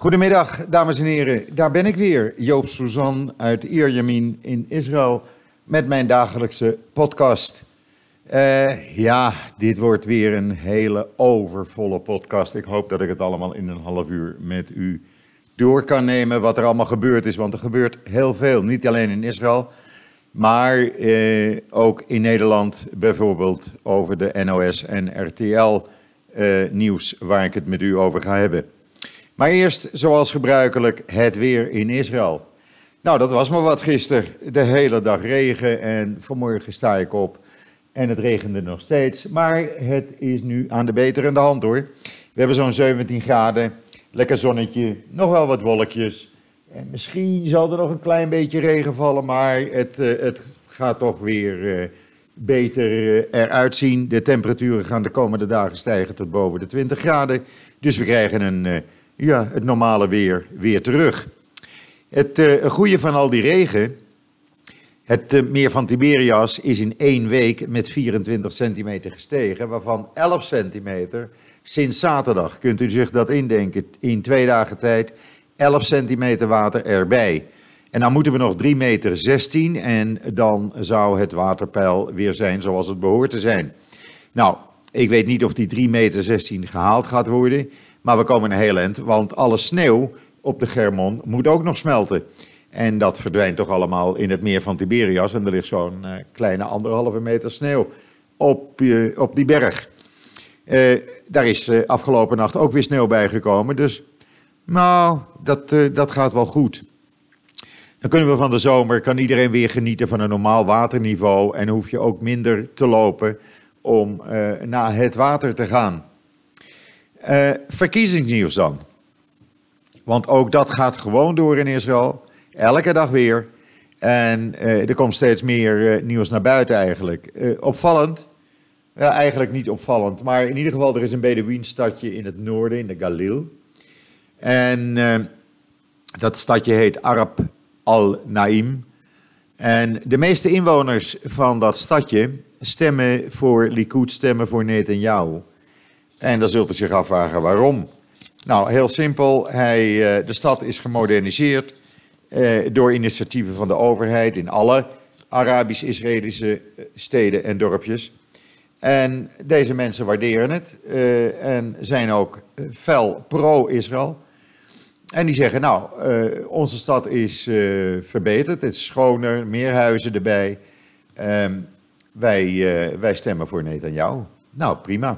Goedemiddag, dames en heren. Daar ben ik weer, Joop Suzan uit Ierjemien in Israël met mijn dagelijkse podcast. Dit wordt weer een hele overvolle podcast. Ik hoop dat ik het allemaal in een half uur met u door kan nemen wat er allemaal gebeurd is. Want er gebeurt heel veel, niet alleen in Israël, maar ook in Nederland bijvoorbeeld over de NOS en RTL nieuws waar ik het met u over ga hebben. Maar eerst, zoals gebruikelijk, het weer in Israël. Nou, dat was maar wat gisteren. De hele dag regen en vanmorgen sta ik op en het regende nog steeds. Maar het is nu aan de beterende hand hoor. We hebben zo'n 17 graden, lekker zonnetje, nog wel wat wolkjes. En misschien zal er nog een klein beetje regen vallen, maar het gaat toch weer beter eruit zien. De temperaturen gaan de komende dagen stijgen tot boven de 20 graden. Dus we krijgen het normale weer terug. Het goede van al die regen, het meer van Tiberias is in 1 week met 24 centimeter gestegen, waarvan 11 centimeter sinds zaterdag. Kunt u zich dat indenken? In 2 dagen tijd 11 centimeter water erbij. En dan moeten we nog 3,16 meter en dan zou het waterpeil weer zijn zoals het behoort te zijn. Nou, ik weet niet of die 3,16 meter gehaald gaat worden. Maar we komen een heel eind, want alle sneeuw op de Germon moet ook nog smelten. En dat verdwijnt toch allemaal in het meer van Tiberias. En er ligt zo'n kleine 1,5 meter sneeuw op die berg. Daar is afgelopen nacht ook weer sneeuw bijgekomen. Dus nou, dat gaat wel goed. Dan kunnen we van de zomer, kan iedereen weer genieten van een normaal waterniveau. En hoef je ook minder te lopen om naar het water te gaan. Verkiezingsnieuws dan. Want ook dat gaat gewoon door in Israël. Elke dag weer. En er komt steeds meer nieuws naar buiten eigenlijk. Opvallend. Ja, eigenlijk niet opvallend. Maar in ieder geval, er is een Bedouinstadje in het noorden, in de Galil. En dat stadje heet Arab al-Naim. En de meeste inwoners van dat stadje stemmen voor Likud, stemmen voor Netanyahu. En dan zult u zich afvragen waarom. Nou, heel simpel. De stad is gemoderniseerd door initiatieven van de overheid in alle Arabisch-Israëlische steden en dorpjes. En deze mensen waarderen het en zijn ook fel pro-Israël. En die zeggen, nou, onze stad is verbeterd, het is schoner, meer huizen erbij. Wij stemmen voor Netanyahu. Nou, prima.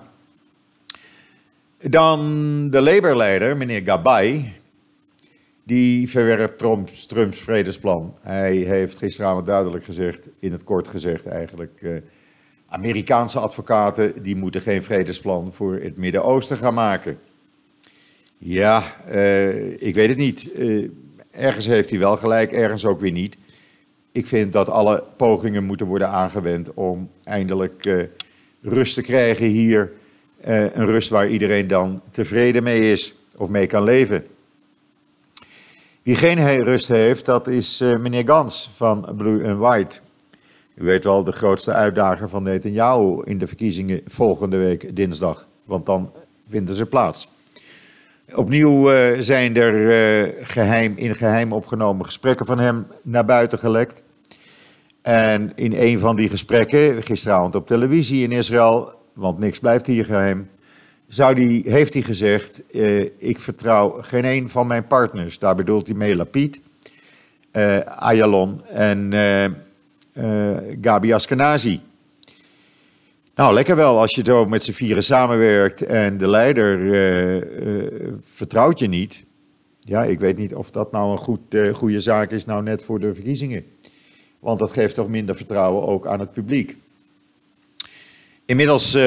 Dan de Labour-leider, meneer Gabay, die verwerpt Trumps vredesplan. Hij heeft gisteravond duidelijk gezegd, in het kort gezegd eigenlijk, Amerikaanse advocaten die moeten geen vredesplan voor het Midden-Oosten gaan maken. Ja, ik weet het niet. Ergens heeft hij wel gelijk, ergens ook weer niet. Ik vind dat alle pogingen moeten worden aangewend om eindelijk rust te krijgen hier. Een rust waar iedereen dan tevreden mee is of mee kan leven. Wie geen rust heeft, dat is meneer Gantz van Blue and White. U weet wel, de grootste uitdager van Netanyahu in de verkiezingen volgende week dinsdag. Want dan vinden ze plaats. Opnieuw zijn er in geheim opgenomen gesprekken van hem naar buiten gelekt. En in een van die gesprekken, gisteravond op televisie in Israël, want niks blijft hier geheim, heeft hij gezegd, ik vertrouw geen een van mijn partners. Daar bedoelt hij mee Lapid, Ayalon en Gabi Ashkenazi. Nou, lekker wel als je zo met z'n vieren samenwerkt en de leider vertrouwt je niet. Ja, ik weet niet of dat nou een goede zaak is nou net voor de verkiezingen. Want dat geeft toch minder vertrouwen ook aan het publiek. Inmiddels,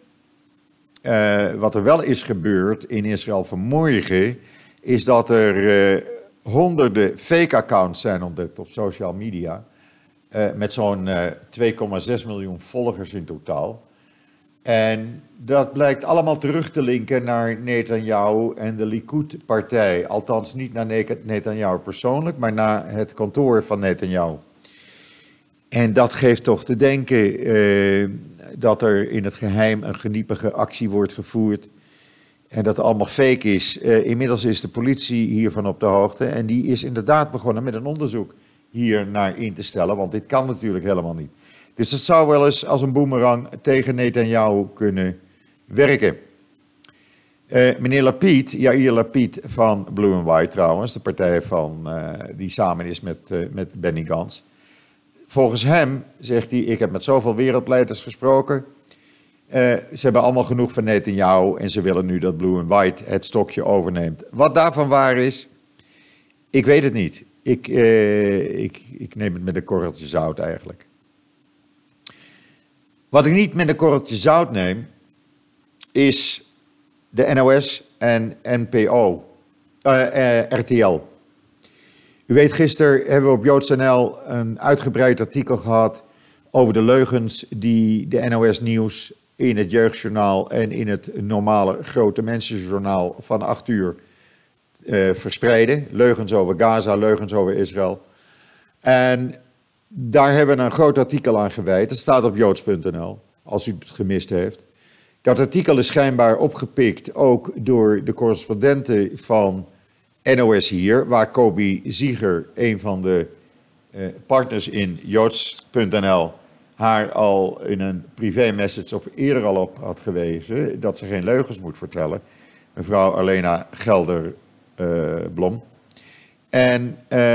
wat er wel is gebeurd in Israël vanmorgen, is dat er honderden fake accounts zijn ontdekt op social media. Met zo'n 2,6 miljoen volgers in totaal. En dat blijkt allemaal terug te linken naar Netanyahu en de Likud-partij. Althans niet naar Netanyahu persoonlijk, maar naar het kantoor van Netanyahu. En dat geeft toch te denken dat er in het geheim een geniepige actie wordt gevoerd. en dat het allemaal fake is. Inmiddels is de politie hiervan op de hoogte en die is inderdaad begonnen met een onderzoek hier naar in te stellen, want dit kan natuurlijk helemaal niet. Dus het zou wel eens als een boemerang tegen Netanyahu kunnen werken. Meneer Lapid, Yair Lapid van Blue and White trouwens, de partij die samen is met Benny Gantz. Volgens hem, zegt hij, ik heb met zoveel wereldleiders gesproken. Ze hebben allemaal genoeg van Netanyahu en ze willen nu dat Blue and White het stokje overneemt. Wat daarvan waar is, ik weet het niet. Ik neem het met een korreltje zout eigenlijk. Wat ik niet met een korreltje zout neem, is de NOS en NPO, RTL. U weet, gisteren hebben we op JoodsNL een uitgebreid artikel gehad over de leugens die de NOS Nieuws in het Jeugdjournaal en in het normale grote mensenjournaal van 8 uur verspreiden. Leugens over Gaza, leugens over Israël. En daar hebben we een groot artikel aan gewijd. Het staat op joods.nl, als u het gemist heeft. Dat artikel is schijnbaar opgepikt ook door de correspondenten van NOS hier, waar Kobi Zieger, een van de partners in joods.nl, haar al in een privé-message of eerder al op had gewezen dat ze geen leugens moet vertellen. Mevrouw Alena Gelder-Blom. En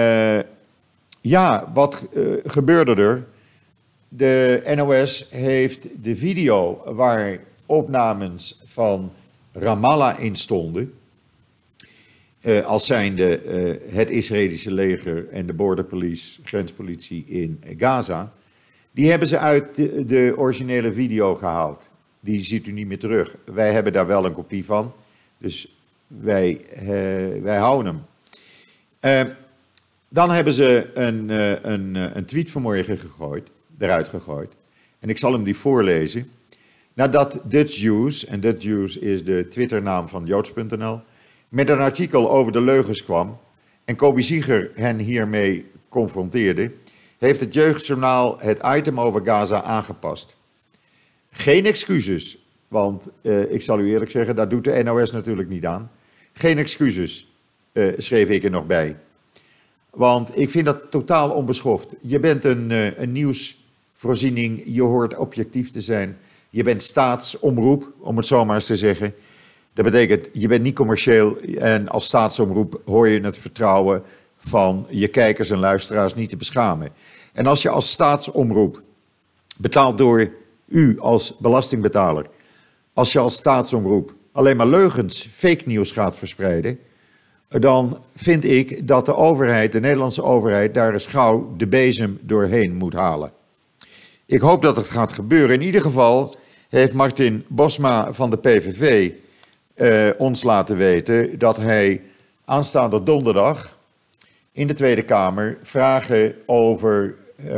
wat gebeurde er? De NOS heeft de video waar opnames van Ramallah in stonden, als zijnde het Israëlische leger en de border police, grenspolitie in Gaza, die hebben ze uit de originele video gehaald. Die ziet u niet meer terug. Wij hebben daar wel een kopie van, dus wij houden hem. Dan hebben ze een tweet vanmorgen eruit gegooid. En ik zal hem die voorlezen. Nadat Dutch News, en Dutch News is de Twitternaam van joods.nl, met een artikel over de leugens kwam en Kobi Zieger hen hiermee confronteerde, heeft het Jeugdjournaal het item over Gaza aangepast. Geen excuses, want ik zal u eerlijk zeggen, daar doet de NOS natuurlijk niet aan. Geen excuses, schreef ik er nog bij. Want ik vind dat totaal onbeschoft. Je bent een nieuwsvoorziening, je hoort objectief te zijn. Je bent staatsomroep, om het zo maar eens te zeggen. Dat betekent, je bent niet commercieel en als staatsomroep hoor je het vertrouwen van je kijkers en luisteraars niet te beschamen. En als je als staatsomroep, betaald door u als belastingbetaler, als je als staatsomroep alleen maar leugens, fake nieuws gaat verspreiden, dan vind ik dat de overheid, de Nederlandse overheid, daar eens gauw de bezem doorheen moet halen. Ik hoop dat het gaat gebeuren. In ieder geval heeft Martin Bosma van de PVV ons laten weten dat hij aanstaande donderdag in de Tweede Kamer vragen over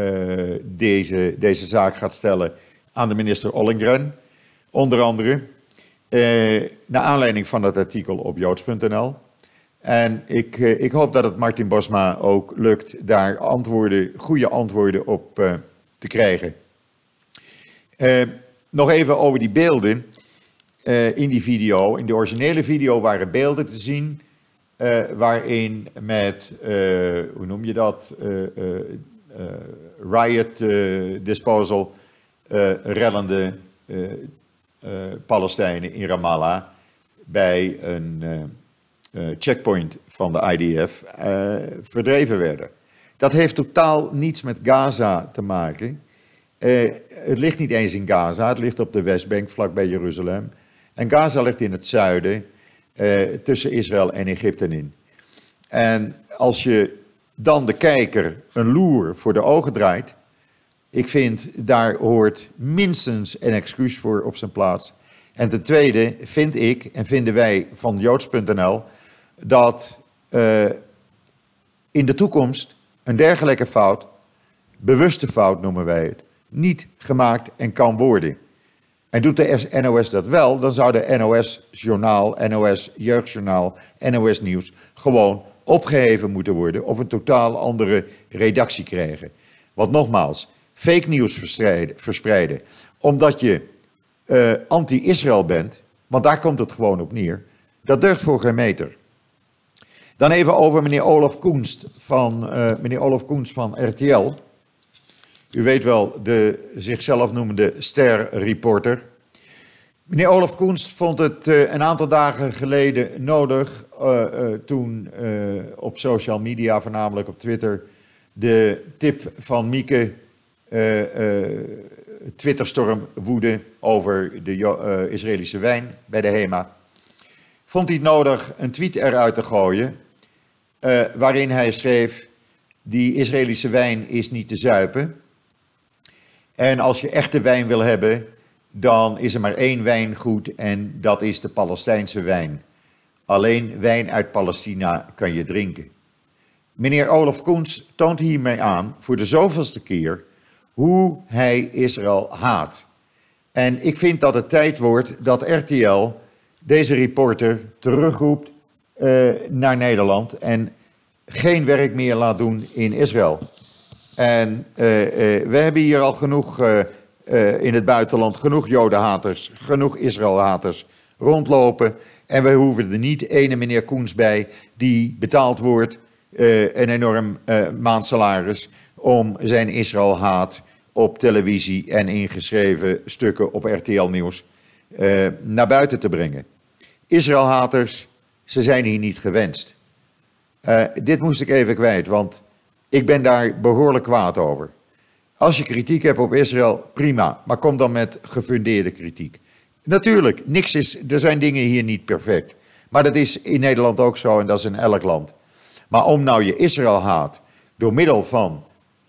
deze zaak gaat stellen aan de minister Ollongren. Onder andere naar aanleiding van dat artikel op joods.nl. En ik hoop dat het Martin Bosma ook lukt daar goede antwoorden op te krijgen. Nog even over die beelden in die video. In de originele video waren beelden te zien waarin met, hoe noem je dat, riot disposal, rellende Palestijnen in Ramallah bij een checkpoint van de IDF verdreven werden. Dat heeft totaal niets met Gaza te maken. Het ligt niet eens in Gaza, het ligt op de Westbank, vlakbij Jeruzalem. En Gaza ligt in het zuiden, tussen Israël en Egypte in. En als je dan de kijker een loer voor de ogen draait, ik vind daar hoort minstens een excuus voor op zijn plaats. En ten tweede vind ik en vinden wij van joods.nl dat in de toekomst een dergelijke fout, bewuste fout noemen wij het, niet gemaakt en kan worden. En doet de NOS dat wel, dan zou de NOS-journaal, NOS-jeugdjournaal, NOS-nieuws gewoon opgeheven moeten worden of een totaal andere redactie krijgen. Want nogmaals, fake nieuws verspreiden, omdat je anti-Israël bent, want daar komt het gewoon op neer, Dat deugt voor geen meter. Dan even over meneer Olaf Koenst van RTL. U weet wel, de zichzelf noemende ster-reporter. Meneer Olaf Koenst vond het een aantal dagen geleden nodig, toen op social media, voornamelijk op Twitter, de tip van Mieke Twitterstorm woedde over de Israëlische wijn bij de HEMA. Vond hij het nodig een tweet eruit te gooien, waarin hij schreef: die Israëlische wijn is niet te zuipen. En als je echte wijn wil hebben, dan is er maar één wijn goed en dat is de Palestijnse wijn. Alleen wijn uit Palestina kan je drinken. Meneer Olaf Koenst toont hiermee aan, voor de zoveelste keer, hoe hij Israël haat. En ik vind dat het tijd wordt dat RTL deze reporter terugroept naar Nederland en geen werk meer laat doen in Israël. En we hebben hier al genoeg in het buitenland, genoeg Jodenhaters, genoeg Israëlhaters rondlopen. En we hoeven er niet ene meneer Koens bij die betaald wordt, een enorm maandsalaris, om zijn Israëlhaat op televisie en ingeschreven stukken op RTL Nieuws naar buiten te brengen. Israëlhaters, ze zijn hier niet gewenst. Dit moest ik even kwijt, want ik ben daar behoorlijk kwaad over. Als je kritiek hebt op Israël, prima, maar kom dan met gefundeerde kritiek. Natuurlijk, er zijn dingen hier niet perfect. Maar dat is in Nederland ook zo en dat is in elk land. Maar om nou je Israëlhaat door middel van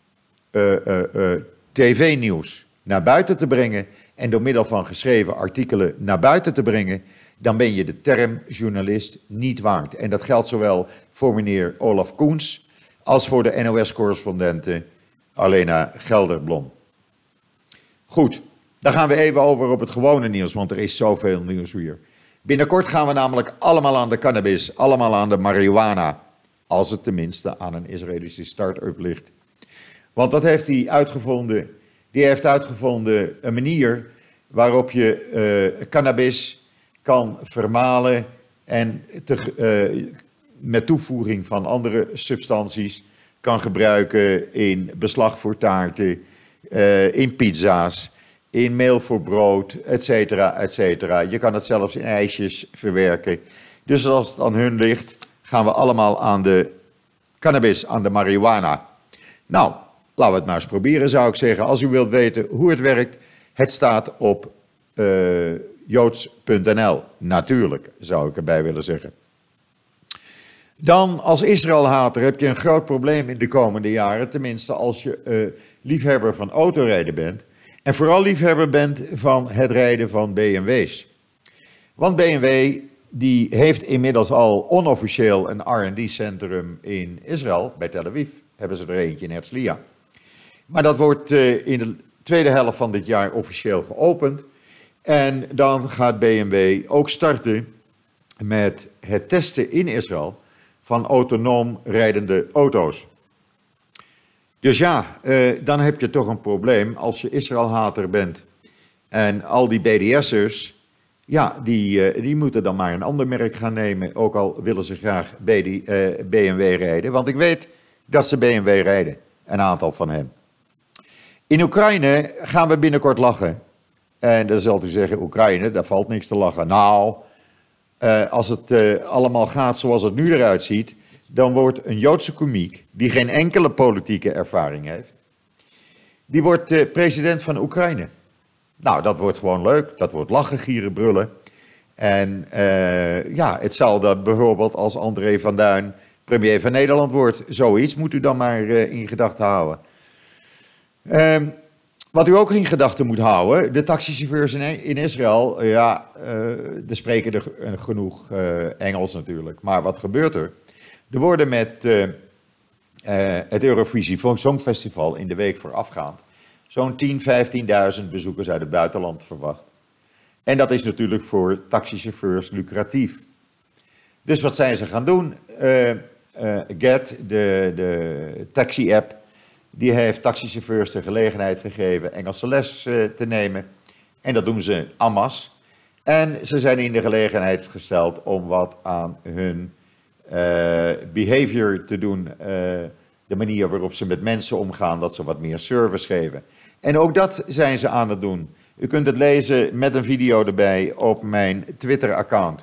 tv-nieuws naar buiten te brengen en door middel van geschreven artikelen naar buiten te brengen, dan ben je de term journalist niet waard. En dat geldt zowel voor meneer Olaf Koens als voor de NOS-correspondente Alena Gelderblom. Goed, dan gaan we even over op het gewone nieuws, want er is zoveel nieuws hier. Binnenkort gaan we namelijk allemaal aan de cannabis, allemaal aan de marihuana. Als het tenminste aan een Israëlische start-up ligt. Want dat heeft hij uitgevonden. Die heeft uitgevonden een manier waarop je cannabis kan vermalen en met toevoeging van andere substanties kan gebruiken in beslag voor taarten, in pizza's, in meel voor brood, et cetera, et cetera. Je kan het zelfs in ijsjes verwerken. Dus als het aan hun ligt, gaan we allemaal aan de cannabis, aan de marihuana. Nou, laten we het maar eens proberen, zou ik zeggen. Als u wilt weten hoe het werkt, het staat op joods.nl. Natuurlijk, zou ik erbij willen zeggen. Dan, als Israëlhater heb je een groot probleem in de komende jaren. Tenminste, als je liefhebber van autorijden bent. En vooral liefhebber bent van het rijden van BMW's. Want BMW die heeft inmiddels al onofficieel een R&D-centrum in Israël. Bij Tel Aviv hebben ze er eentje in Herzliya. Maar dat wordt in de tweede helft van dit jaar officieel geopend. En dan gaat BMW ook starten met het testen in Israël van autonoom rijdende auto's. Dus ja, dan heb je toch een probleem als je Israëlhater bent. En al die BDS'ers, ja, die moeten dan maar een ander merk gaan nemen. Ook al willen ze graag BMW rijden. Want ik weet dat ze BMW rijden, een aantal van hen. In Oekraïne gaan we binnenkort lachen. En dan zult u zeggen, Oekraïne, daar valt niks te lachen. Nou, als het allemaal gaat zoals het nu eruit ziet, dan wordt een Joodse komiek, die geen enkele politieke ervaring heeft, die wordt president van Oekraïne. Nou, dat wordt gewoon leuk. Dat wordt lachen, gieren, brullen. En ja, het zal dat bijvoorbeeld als André van Duin premier van Nederland wordt. Zoiets moet u dan maar in gedachten houden. Wat u ook in gedachten moet houden, de taxichauffeurs in Israël, ja, er spreken er genoeg Engels natuurlijk. Maar wat gebeurt er? Er worden met het Eurovisie Songfestival in de week voorafgaand zo'n 10.000, 15.000 bezoekers uit het buitenland verwacht. En dat is natuurlijk voor taxichauffeurs lucratief. Dus wat zijn ze gaan doen? Get, de taxi-app, die heeft taxichauffeurs de gelegenheid gegeven Engelse les te nemen. En dat doen ze en masse. En ze zijn in de gelegenheid gesteld om wat aan hun behavior te doen. De manier waarop ze met mensen omgaan, dat ze wat meer service geven. En ook dat zijn ze aan het doen. U kunt het lezen met een video erbij op mijn Twitter-account.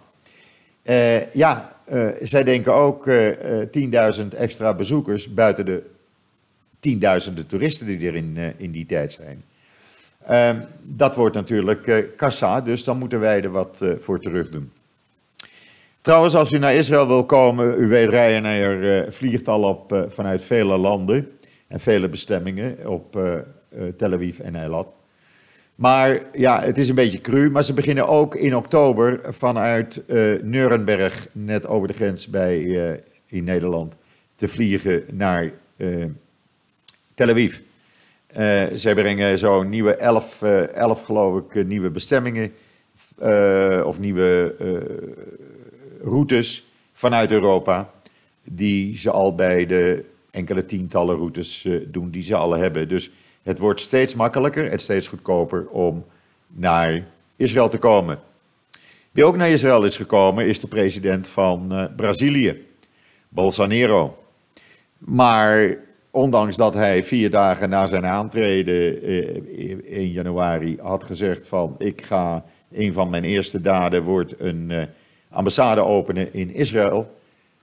Zij denken ook 10.000 extra bezoekers buiten de tienduizenden toeristen die er in die tijd zijn. Dat wordt natuurlijk kassa, dus dan moeten wij er wat voor terug doen. Trouwens, als u naar Israël wil komen, u weet, Ryanair vliegt al op vanuit vele landen en vele bestemmingen op Tel Aviv en Eilat. Maar ja, het is een beetje cru, maar ze beginnen ook in oktober vanuit Nuremberg, net over de grens in Nederland, te vliegen naar Tel Aviv. Zij brengen zo'n nieuwe 11 geloof ik, nieuwe bestemmingen of nieuwe routes vanuit Europa, die ze al bij de enkele tientallen routes doen die ze al hebben. Dus het wordt steeds makkelijker en steeds goedkoper om naar Israël te komen. Wie ook naar Israël is gekomen is de president van Brazilië, Bolsonaro. Maar ondanks dat hij 4 dagen na zijn aantreden in januari had gezegd van een van mijn eerste daden wordt een ambassade openen in Israël.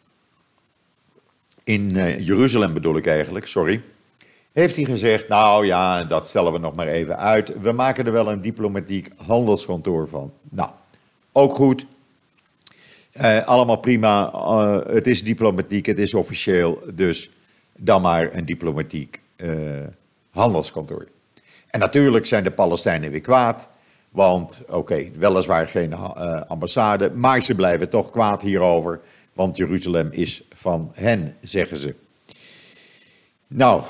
In Jeruzalem bedoel ik eigenlijk, sorry. Heeft hij gezegd, nou ja, dat stellen we nog maar even uit. We maken er wel een diplomatiek handelskantoor van. Nou, ook goed. Allemaal prima. Het is diplomatiek, het is officieel. Dus dan maar een diplomatiek handelskantoor. En natuurlijk zijn de Palestijnen weer kwaad. Want oké, weliswaar geen ambassade, maar ze blijven toch kwaad hierover. Want Jeruzalem is van hen, zeggen ze. Nou,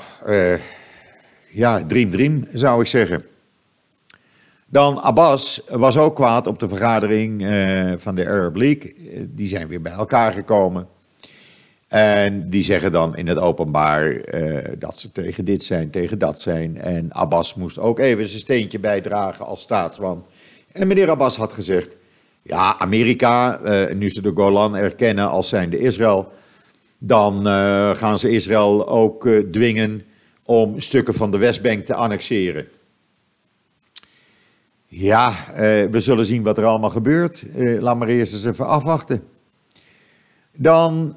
dream zou ik zeggen. Dan Abbas was ook kwaad op de vergadering van de Arab League. Die zijn weer bij elkaar gekomen. En die zeggen dan in het openbaar dat ze tegen dit zijn, tegen dat zijn. En Abbas moest ook even zijn steentje bijdragen als staatsman. En meneer Abbas had gezegd, ja, Amerika, nu ze de Golan erkennen als zijnde Israël, dan gaan ze Israël ook dwingen om stukken van de Westbank te annexeren. Ja, we zullen zien wat er allemaal gebeurt. Laat maar eerst eens even afwachten. Dan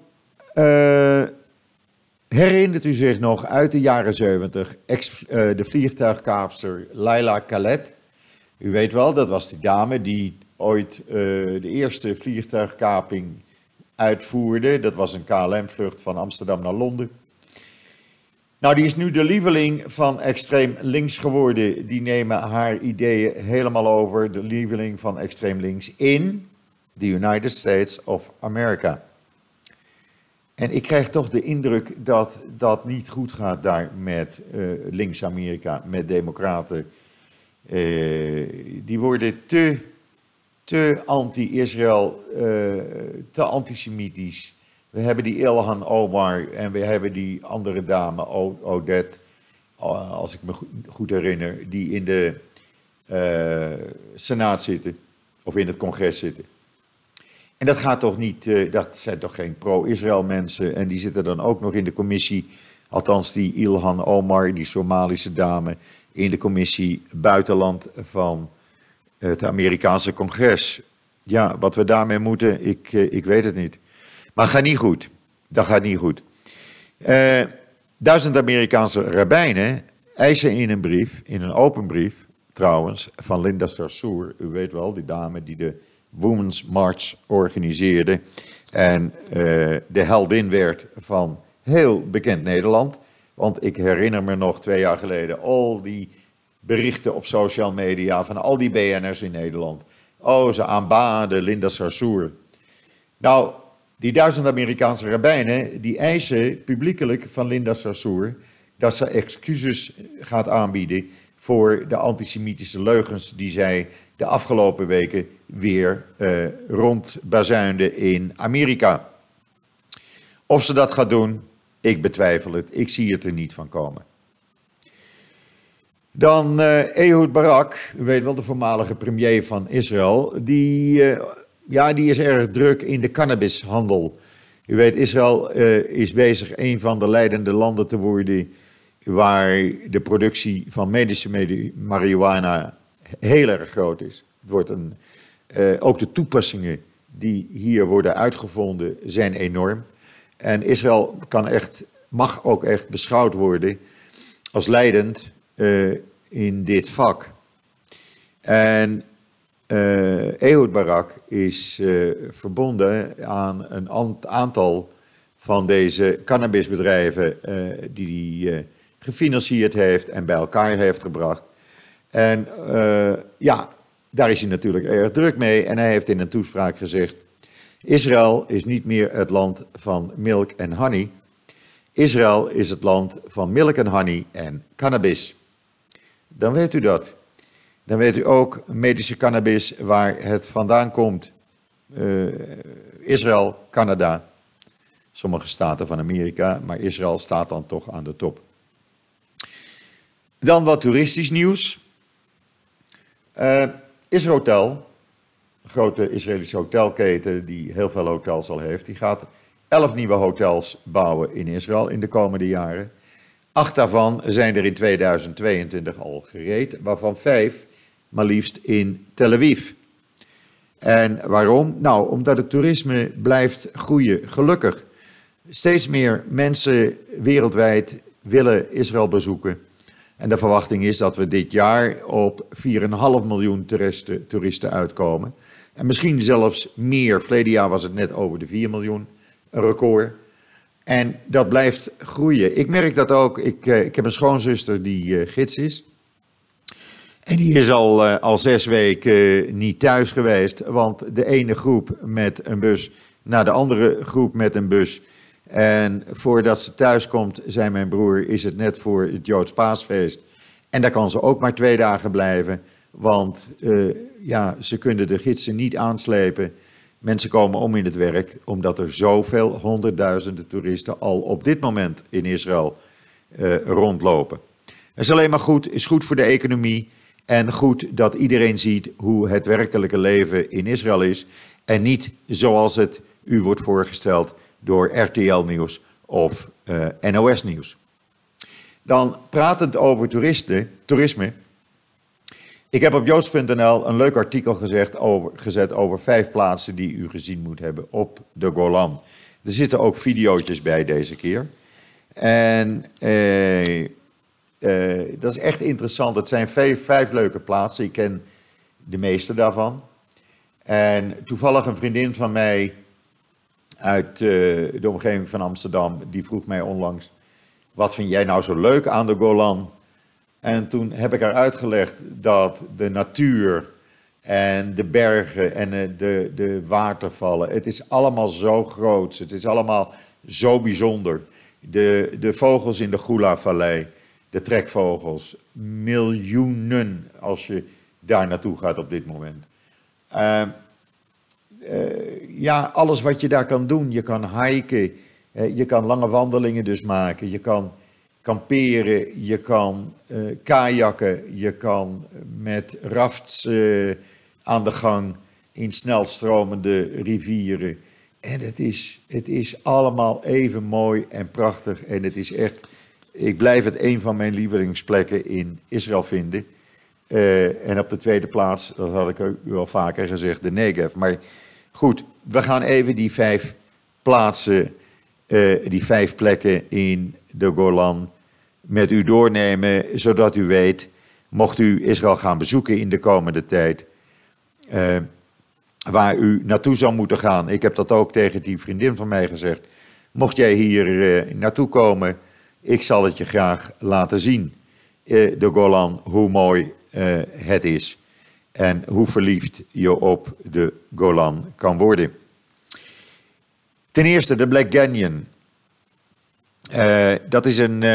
herinnert u zich nog uit de jaren 70 de vliegtuigkaapster Laila Khaled. U weet wel, dat was die dame die ooit de eerste vliegtuigkaping uitvoerde. Dat was een KLM-vlucht van Amsterdam naar Londen. Nou, die is nu de lieveling van extreem links geworden. Die nemen haar ideeën helemaal over. De lieveling van extreem links in de United States of America. En ik krijg toch de indruk dat dat niet goed gaat daar met links-Amerika, met democraten. Die worden te anti-Israël, te antisemitisch. We hebben die Ilhan Omar en we hebben die andere dame, Odette, als ik me goed herinner, die in de Senaat zitten, of in het congres zitten. En dat gaat toch niet, dat zijn toch geen pro-Israël mensen. En die zitten dan ook nog in de commissie, althans die Ilhan Omar, die Somalische dame, in de commissie buitenland van het Amerikaanse congres. Ja, wat we daarmee moeten, ik weet het niet. Maar het gaat niet goed. Dat gaat niet goed. 1000 Amerikaanse rabbijnen eisen in een brief, in een open brief trouwens, van Linda Sarsour. U weet wel, die dame die de Women's March organiseerde en de heldin werd van heel bekend Nederland. Want ik herinner me nog 2 jaar geleden al die berichten op social media van al die BN'ers in Nederland. Oh, ze aanbaden Linda Sarsour. Nou, die 1000 Amerikaanse rabbijnen die eisen publiekelijk van Linda Sarsour dat ze excuses gaat aanbieden voor de antisemitische leugens die zij de afgelopen weken weer rondbazuinde in Amerika. Of ze dat gaat doen, ik betwijfel het. Ik zie het er niet van komen. Dan Ehud Barak, u weet wel, de voormalige premier van Israël, die is erg druk in de cannabishandel. U weet, Israël is bezig een van de leidende landen te worden waar de productie van medische marihuana heel erg groot is. Het wordt ook de toepassingen die hier worden uitgevonden zijn enorm. En Israël mag ook echt beschouwd worden als leidend in dit vak. En Ehud Barak is verbonden aan een aantal van deze cannabisbedrijven die hij gefinancierd heeft en bij elkaar heeft gebracht. En daar is hij natuurlijk erg druk mee. En hij heeft in een toespraak gezegd: Israël is niet meer het land van milk en honey. Israël is het land van milk en honey en cannabis. Dan weet u dat. Dan weet u ook medische cannabis waar het vandaan komt. Israël, Canada, sommige staten van Amerika, maar Israël staat dan toch aan de top. Dan wat toeristisch nieuws. Israhotel, een grote Israëlische hotelketen die heel veel hotels al heeft, die gaat 11 nieuwe hotels bouwen in Israël in de komende jaren. 8 daarvan zijn er in 2022 al gereed, waarvan 5 maar liefst in Tel Aviv. En waarom? Nou, omdat het toerisme blijft groeien, gelukkig. Steeds meer mensen wereldwijd willen Israël bezoeken. En de verwachting is dat we dit jaar op 4,5 miljoen toeristen uitkomen. En misschien zelfs meer. Verleden jaar was het net over de 4 miljoen, een record. En dat blijft groeien. Ik merk dat ook. Ik heb een schoonzuster die gids is. En die is al 6 weken niet thuis geweest. Want de ene groep met een bus naar de andere groep met een bus. En voordat ze thuis komt, zei mijn broer, is het net voor het Joods Paasfeest. En daar kan ze ook maar 2 dagen blijven. Want ze kunnen de gidsen niet aanslepen. Mensen komen om in het werk, omdat er zoveel honderdduizenden toeristen al op dit moment in Israël rondlopen. Het is alleen maar goed, is goed voor de economie. En goed dat iedereen ziet hoe het werkelijke leven in Israël is. En niet zoals het u wordt voorgesteld door RTL Nieuws of NOS Nieuws. Dan pratend over toerisme. Ik heb op joods.nl een leuk artikel gezet over 5 plaatsen die u gezien moet hebben op de Golan. Er zitten ook videootjes bij deze keer. En dat is echt interessant. Het zijn 5 leuke plaatsen. Ik ken de meeste daarvan. En toevallig een vriendin van mij uit de omgeving van Amsterdam, die vroeg mij onlangs: wat vind jij nou zo leuk aan de Golan? En toen heb ik haar uitgelegd dat de natuur en de bergen en de watervallen, het is allemaal zo groot, het is allemaal zo bijzonder. De vogels in de Gula-vallei, de trekvogels, miljoenen als je daar naartoe gaat op dit moment. Alles wat je daar kan doen. Je kan hiken, je kan lange wandelingen dus maken, je kan kamperen, je kan kajakken, je kan met rafts aan de gang in snelstromende rivieren. En het is allemaal even mooi en prachtig en het is echt, ik blijf het een van mijn lievelingsplekken in Israël vinden. En op de tweede plaats, dat had ik u al vaker gezegd, de Negev. Maar goed, we gaan even die 5 plaatsen, die 5 plekken in de Golan met u doornemen, zodat u weet, mocht u Israël gaan bezoeken in de komende tijd, waar u naartoe zou moeten gaan. Ik heb dat ook tegen die vriendin van mij gezegd. Mocht jij hier naartoe komen, ik zal het je graag laten zien. De Golan, hoe mooi het is en hoe verliefd je op de Golan kan worden. Ten eerste de Black Canyon. Dat is een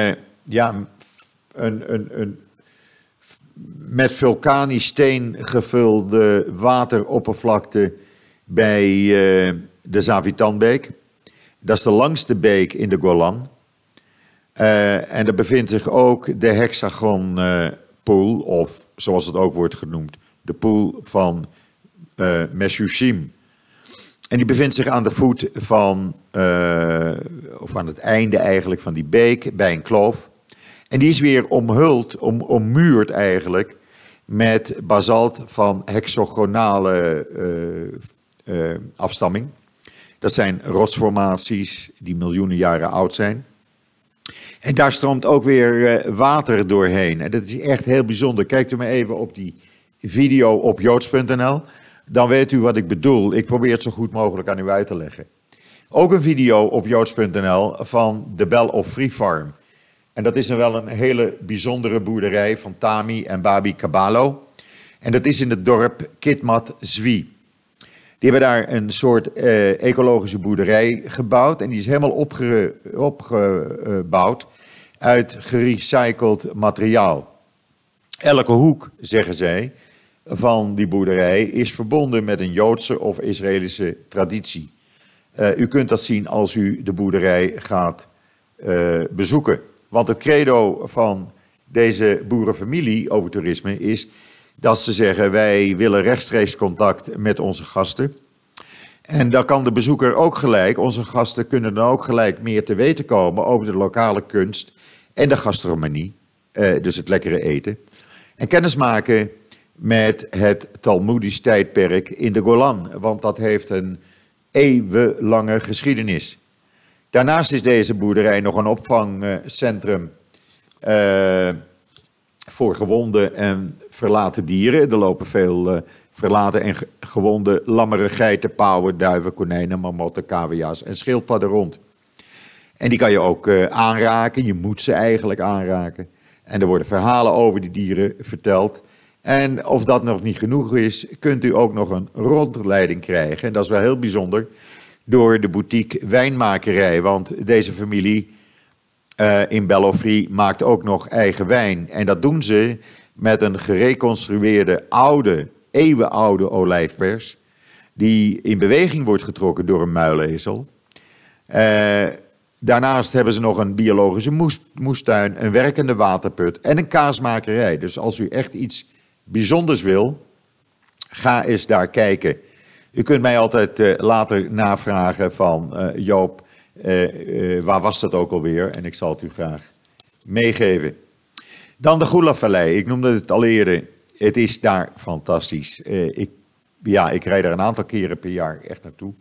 met vulkanisch steen gevulde wateroppervlakte bij de Zavitanbeek. Dat is de langste beek in de Golan. En er bevindt zich ook de Hexagon pool, of zoals het ook wordt genoemd, de pool van Meshushim. En die bevindt zich aan de voet van, of aan het einde eigenlijk van die beek, bij een kloof. En die is weer omhuld, ommuurd eigenlijk, met basalt van hexagonale afstamming. Dat zijn rotsformaties die miljoenen jaren oud zijn. En daar stroomt ook weer water doorheen. En dat is echt heel bijzonder. Kijkt u maar even op die video op joods.nl. Dan weet u wat ik bedoel. Ik probeer het zo goed mogelijk aan u uit te leggen. Ook een video op joods.nl van de Bell of Free Farm. En dat is wel een hele bijzondere boerderij van Tami en Babi Kabalo. En dat is in het dorp Kitmat Zwi. Die hebben daar een soort ecologische boerderij gebouwd. En die is helemaal opgebouwd uit gerecycled materiaal. Elke hoek, zeggen zij, van die boerderij is verbonden met een Joodse of Israëlische traditie. U kunt dat zien als u de boerderij gaat bezoeken. Want het credo van deze boerenfamilie over toerisme is dat ze zeggen: wij willen rechtstreeks contact met onze gasten. En dan kan de bezoeker ook gelijk, onze gasten kunnen dan ook gelijk meer te weten komen over de lokale kunst en de gastronomie, dus het lekkere eten. En kennis maken met het Talmoedisch tijdperk in de Golan, want dat heeft een eeuwenlange geschiedenis. Daarnaast is deze boerderij nog een opvangcentrum voor gewonde en verlaten dieren. Er lopen veel verlaten en gewonde lammeren, geiten, pauwen, duiven, konijnen, marmotten, cavia's en schildpadden rond. En die kan je ook aanraken, je moet ze eigenlijk aanraken. En er worden verhalen over die dieren verteld. En of dat nog niet genoeg is, kunt u ook nog een rondleiding krijgen. En dat is wel heel bijzonder, door de boutique wijnmakerij. Want deze familie in Bellofrie maakt ook nog eigen wijn. En dat doen ze met een gereconstrueerde eeuwenoude olijfpers, die in beweging wordt getrokken door een muilezel. Daarnaast hebben ze nog een biologische moestuin, een werkende waterput en een kaasmakerij. Dus als u echt iets bijzonders wil, ga eens daar kijken. U kunt mij altijd later navragen van Joop, waar was dat ook alweer? En ik zal het u graag meegeven. Dan de Gula-vallei. Ik noemde het al eerder. Het is daar fantastisch. Ik rijd daar een aantal keren per jaar echt naartoe.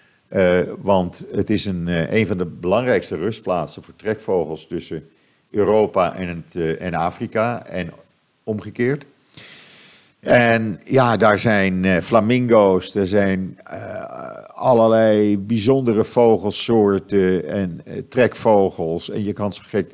Want het is een van de belangrijkste rustplaatsen voor trekvogels tussen Europa en Afrika en omgekeerd. En ja, daar zijn flamingo's, er zijn allerlei bijzondere vogelsoorten en trekvogels. En je kan ze gek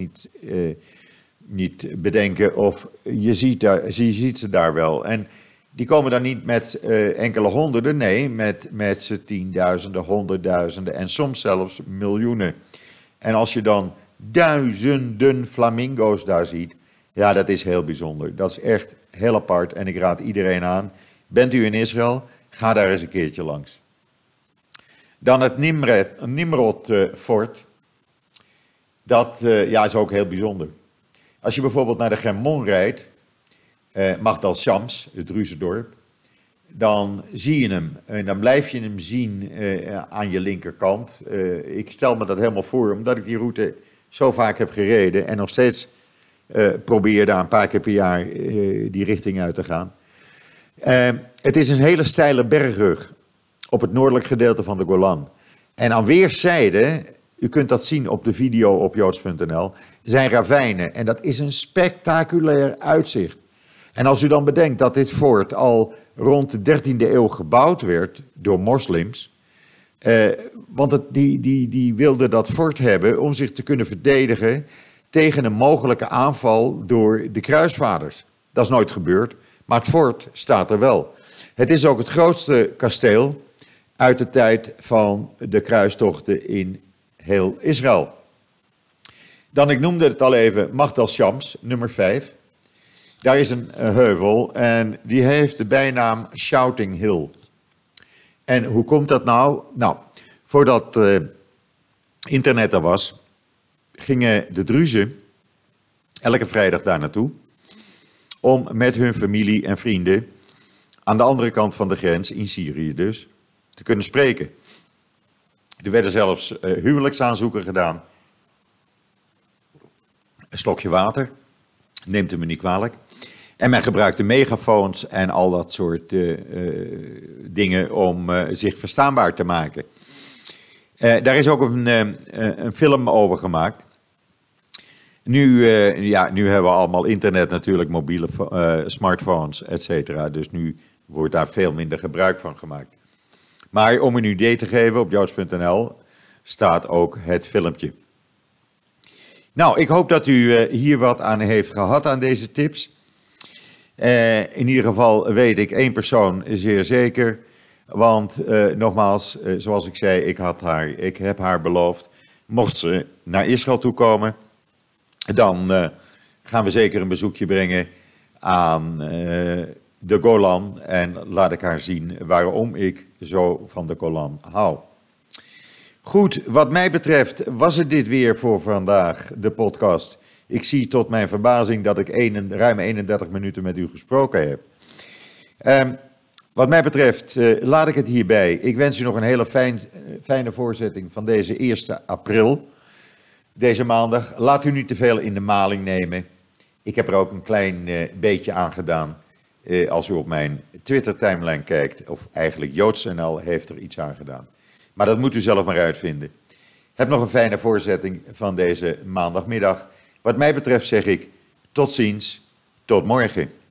niet bedenken of je ziet ze daar wel. En die komen dan niet met enkele honderden, nee, met z'n tienduizenden, honderdduizenden en soms zelfs miljoenen. En als je dan duizenden flamingo's daar ziet, ja, dat is heel bijzonder. Dat is echt heel apart en ik raad iedereen aan. Bent u in Israël, ga daar eens een keertje langs. Dan het Nimrod-fort. Dat is ook heel bijzonder. Als je bijvoorbeeld naar de Gemon rijdt, Magdal Shams, het Druzendorp, dan zie je hem en dan blijf je hem zien aan je linkerkant. Ik stel me dat helemaal voor, omdat ik die route zo vaak heb gereden en nog steeds probeer daar een paar keer per jaar die richting uit te gaan. Het is een hele steile bergrug op het noordelijk gedeelte van de Golan. En aan weerszijden, u kunt dat zien op de video op joods.nl, zijn ravijnen. En dat is een spectaculair uitzicht. En als u dan bedenkt dat dit fort al rond de 13e eeuw gebouwd werd door moslims. Want die wilden dat fort hebben om zich te kunnen verdedigen tegen een mogelijke aanval door de kruisvaarders. Dat is nooit gebeurd, maar het fort staat er wel. Het is ook het grootste kasteel uit de tijd van de kruistochten in heel Israël. Dan, ik noemde het al even, Magdal Shams, nummer 5. Daar is een heuvel en die heeft de bijnaam Shouting Hill. En hoe komt dat nou? Nou, voordat internet er was, gingen de Druzen elke vrijdag daar naartoe om met hun familie en vrienden aan de andere kant van de grens, in Syrië dus, te kunnen spreken. Er werden zelfs huwelijksaanzoeken gedaan. Een slokje water, neemt u me niet kwalijk. En men gebruikte megafoons en al dat soort dingen om zich verstaanbaar te maken. Daar is ook een film over gemaakt. Nu hebben we allemaal internet natuurlijk, mobiele smartphones, et cetera. Dus nu wordt daar veel minder gebruik van gemaakt. Maar om een idee te geven, op joods.nl staat ook het filmpje. Nou, ik hoop dat u hier wat aan heeft gehad aan deze tips. In ieder geval weet ik één persoon zeer zeker. Want nogmaals, zoals ik zei, ik heb haar beloofd. Mocht ze naar Israël toe komen, dan gaan we zeker een bezoekje brengen aan de Golan. En laat ik haar zien waarom ik zo van de Golan hou. Goed, wat mij betreft was het dit weer voor vandaag, de podcast. Ik zie tot mijn verbazing dat ik ruim 31 minuten met u gesproken heb. Wat mij betreft laat ik het hierbij. Ik wens u nog een hele fijne voorzetting van deze 1 april. Deze maandag. Laat u niet te veel in de maling nemen. Ik heb er ook een klein beetje aan gedaan. Als u op mijn Twitter-timeline kijkt, of eigenlijk joods.nl heeft er iets aan gedaan. Maar dat moet u zelf maar uitvinden. Heb nog een fijne voorzetting van deze maandagmiddag. Wat mij betreft zeg ik tot ziens, tot morgen.